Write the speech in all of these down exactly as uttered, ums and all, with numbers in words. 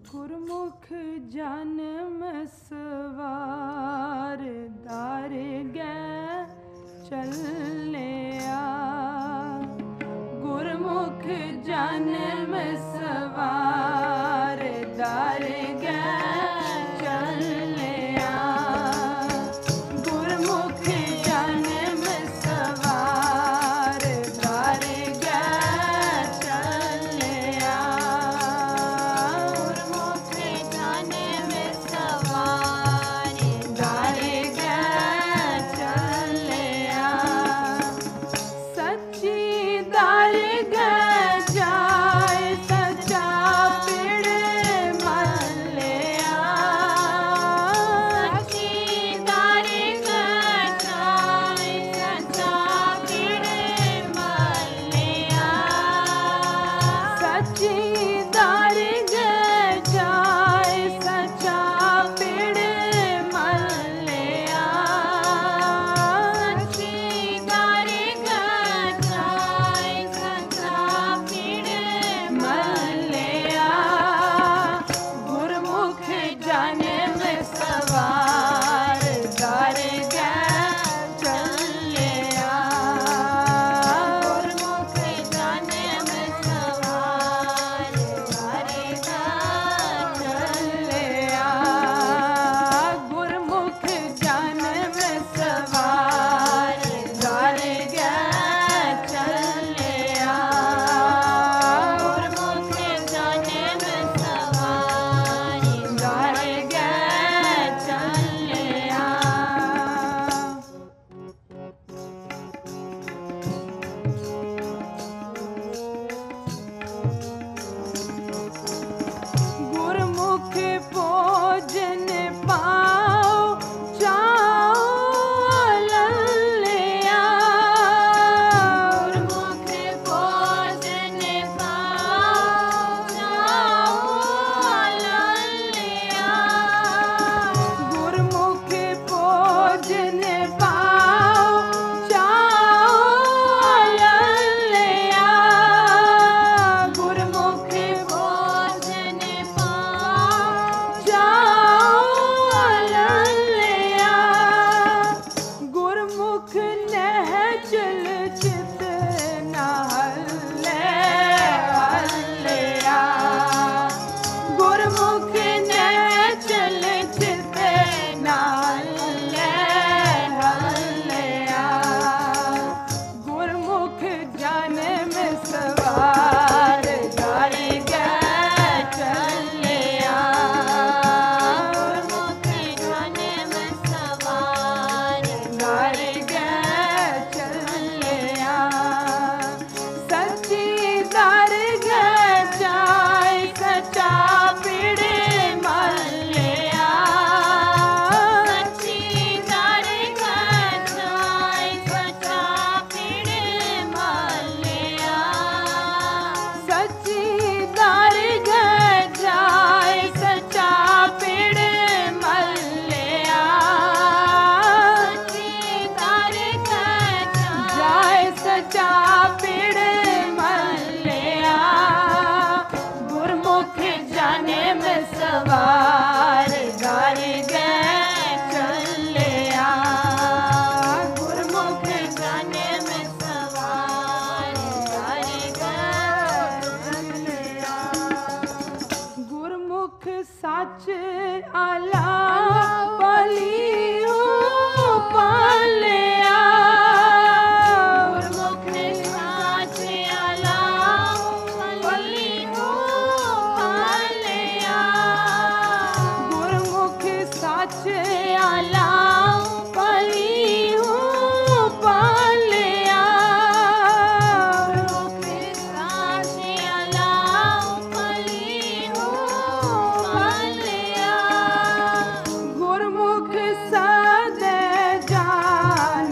ਗੁਰਮੁਖ ਜਨਮ ਸਵਾਰ ਦਰ ਗੈ ਚੱਲਿਆ। ਗੁਰਮੁਖ ਜਨਮ ਸਵਾਰ ਦਰ ਗੈ ਚੱਲਿਆ। ਗੁਰਮੁਖ ਜਨਮ ਸਵਾਰ ਦਰ ਗੈ ਚੱਲਿਆ। ਗੁਰਮੁਖ ਜਨਮ ਸਵਾਰ ਦਰ ਗੈ ਚੱਲਿਆ। ਸੱਚੀ ਦਰ ਗੈ ਜਾਇ ਸੱਚਾ ਪਿੜ ਮੱਲਿਆ। ਸੱਚੀ ਦਰ ਗੈ ਜਾਇ ਸੱਚਾ ਪਿੜ ਮੱਲਿਆ। ਸੱਚੀ ਦਰ ਗੈ ਜਾਇ ਸੱਚਾ ਪਿੜ ਮੱਲਿਆ। ਸੱਚੀ ਦਰ ਗੈ ਜਾਇ ਸੱਚਾ ਪਿੜ ਮੱਲਿਆ। ਗੁਰਮੁਖ ਜਨਮ ਸਵਾਰ ਦਰ ਗੈ ਚੱਲਿਆ। ਗੁਰਮੁਖ ਜਨਮ ਸਵਾਰ ਦਰ ਗੈ ਚੱਲਿਆ। ਗੁਰਮੁਖ ਜਨਮ ਸਵਾਰ ਦਰ ਗੈ ਚੱਲਿਆ। ਗੁਰਮੁਖ ਜਨਮ ਸਵਾਰ ਦਰ ਗੈ ਚੱਲਿਆ। ਗੁਰਮੁਖ ਭੋਜਨ ਪਾਉ ਚਾਉ ਲੱਲਿਆ। ਗੁਰਮੁਖ ਭੋਜਨ ਪਾਉ ਚਾਉ ਲੱਲਿਆ। ਗੁਰਮੁਖ ਭੋਜਨ ਪਾਉ ਚਾਉ ਲੱਲਿਆ। ਗੁਰਮੁਖ ਭੋਜਨ ਪਾਉ ਚਾਉ ਲੱਲਿਆ। ਗੁਰਮੁਖ ਨਹਿ ਚਲ ਚਿਤ ਨ ਹੱਲੇ ਹੱਲਿਆ। ਗੁਰਮੁਖ ਨਹਿ ਚਲ ਚਿਤ ਨ ਹੱਲੇ ਹੱਲਿਆ। ਗੁਰਮੁਖ ਜਨਮ ਸਵਾਰ ਦਰ ਗੈ ਚੱਲਿਆ। ਗੁਰਮੁਖ ਜਨਮ ਸਵਾਰ ਦਰ ਗੈ ਚੱਲਿਆ। ਸੱਚੀ ਦਰ ਗੈ ਜਾਇ ਸੱਚਾ ਪਿੜ ਮੱਲਿਆ। ਸੱਚੀ ਦਰ ਗੈ ਜਾਇ ਸੱਚਾ ਪਿੜ ਮੱਲਿਆ। ਸੱਚੀ ਦਰ ਗੈ ਜਾਇ ਸੱਚਾ ਪਿੜ ਮੱਲਿਆ। ਸੱਚੀ ਦਰ ਗੈ ਜਾਇ ਸੱਚਾ ਪਿੜ ਮੱਲਿਆ। ਗੁਰਮੁਖ ਜਨਮ ਸਵਾਰ ਦਰ ਗੈ ਚੱਲਿਆ। ਗੁਰਮੁਖ ਜਨਮ ਸਵਾਰ ਦਰ ਗੈ ਚੱਲਿਆ। ਗੁਰਮੁਖ ਸੱਚ ਆਲਾ ਪਲੀਉ ਪਾਲਿਆ। ਗੁਰਮੁਖ ਸੱਚ ਆਲਾ ਪਲੀਉ ਪਾਲਿਆ। ਗੁਰਮੁਖ ਸੱਚ ਆਲਾ ਪਲੀਉ ਪਾਲਿਆ। ਗੁਰਮੁਖ ਸੱਚ ਆਲਾ ਪਲੀਉ ਪਾਲਿਆ। ਗੁਰਮੁਖ ਸਦੇ ਜਾਨ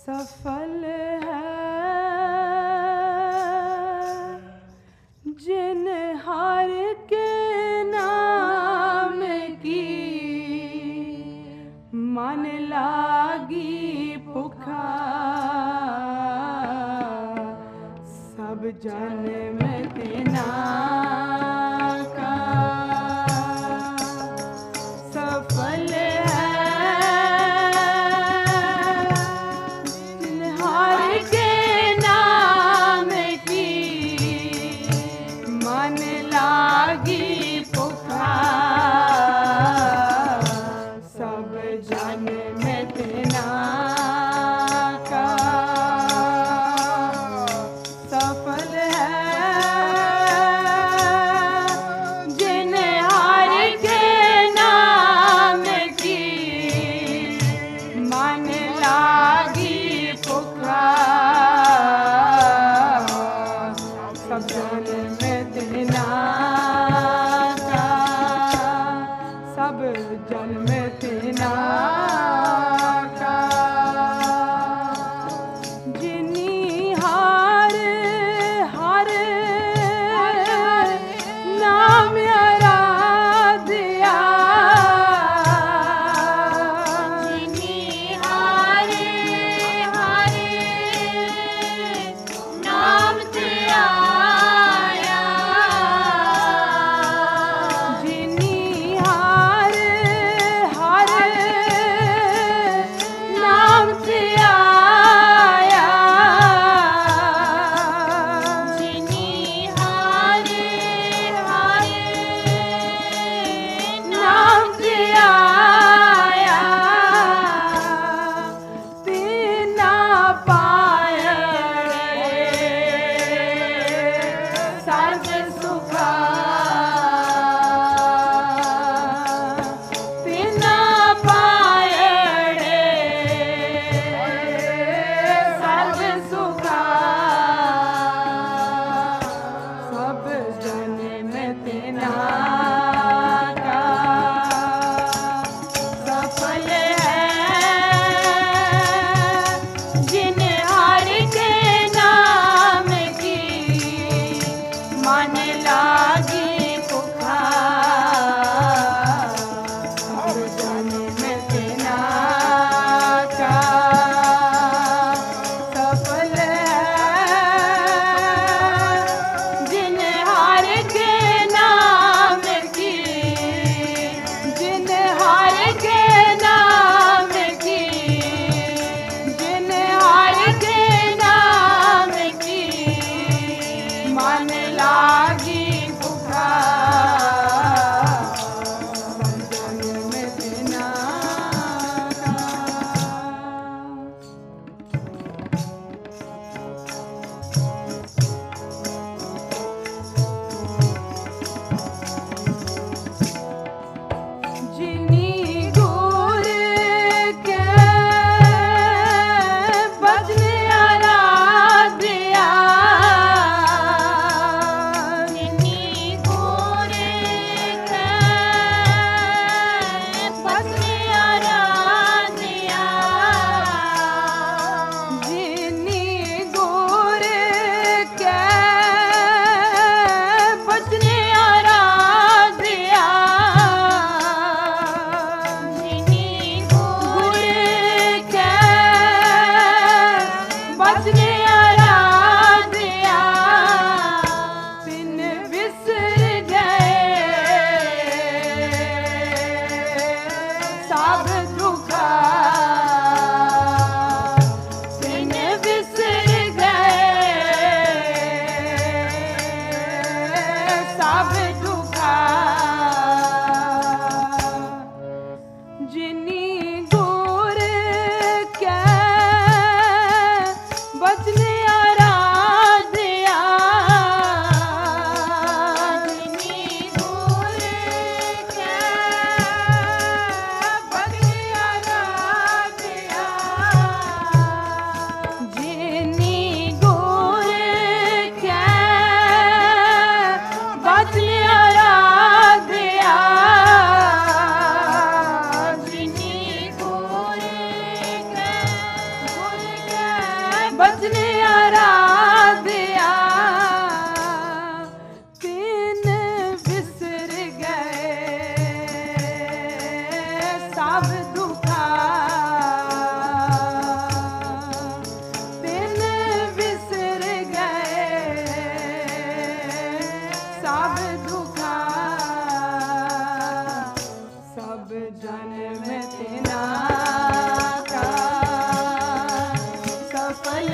सफल है जिन हार के नाम की मन लागी पुकार, सब जन्म तेना का सफल है जिन हार के नाम की मन लागी पुकार, सब जन्म तेना का सफल है जिन हार के नाम की मन लागी पुकार, सब जन्म तेना का सब जन्म तेना का जिनी हार हर नाम आराध्या, जिनी हार बचने आराध्या तीन बिसर गए सब दुखा तीन बिसर गए सब दुखा सब जन्म तेना का सफल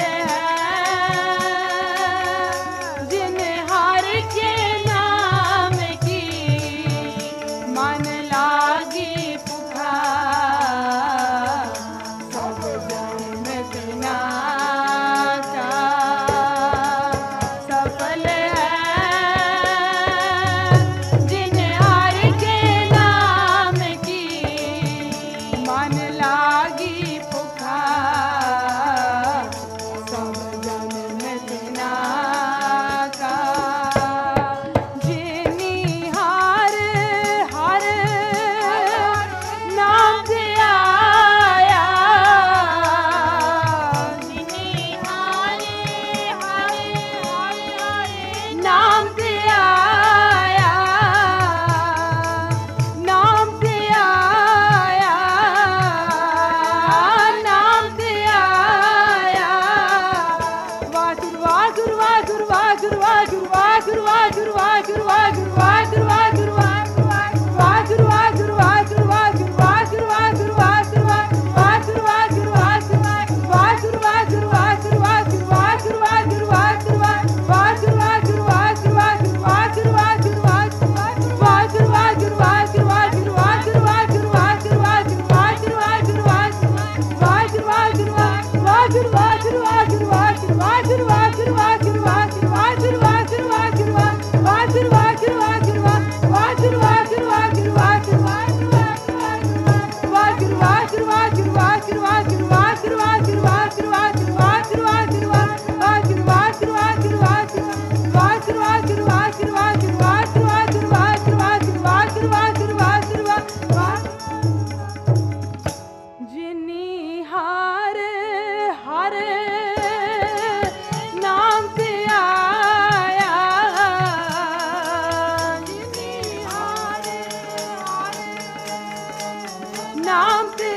नाम पे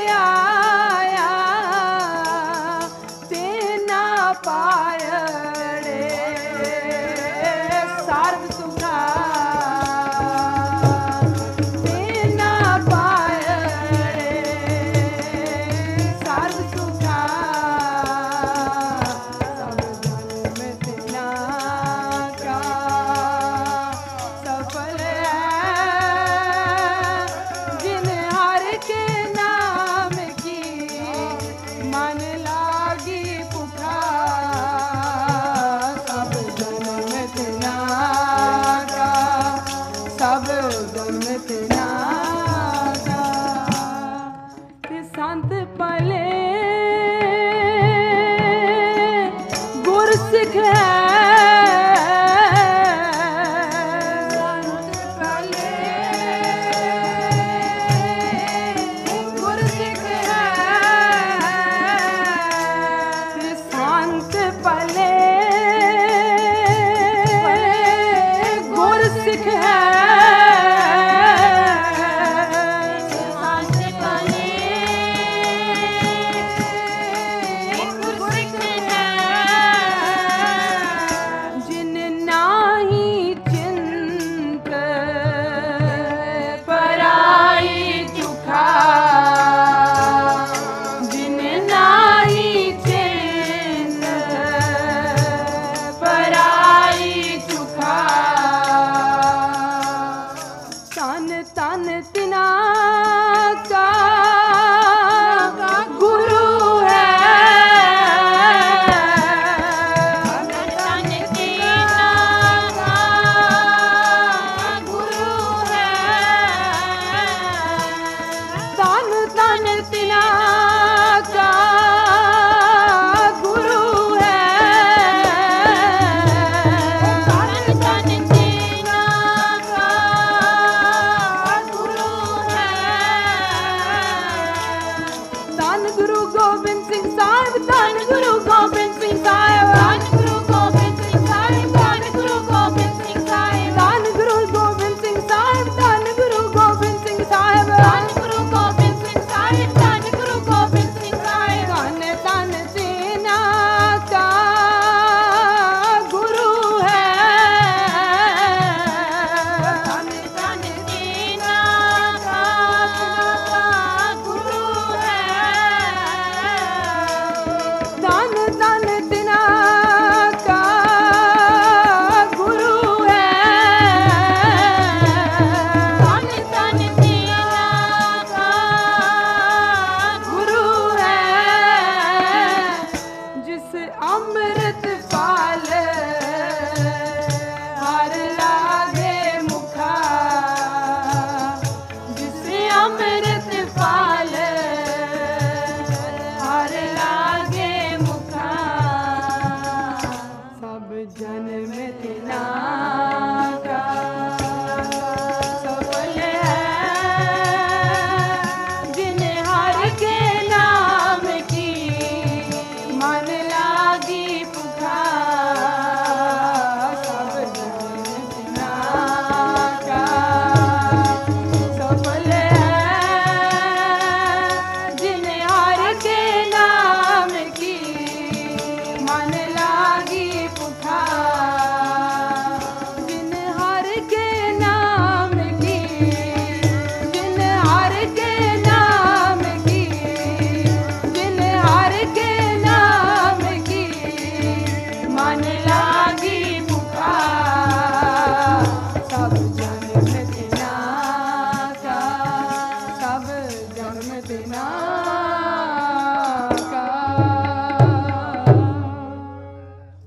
आया तेना पायड़े सर्व सुखा तेना पायड़े सर्व सुखा सब जन्म तेना का सफल जिन हर के नाम की मन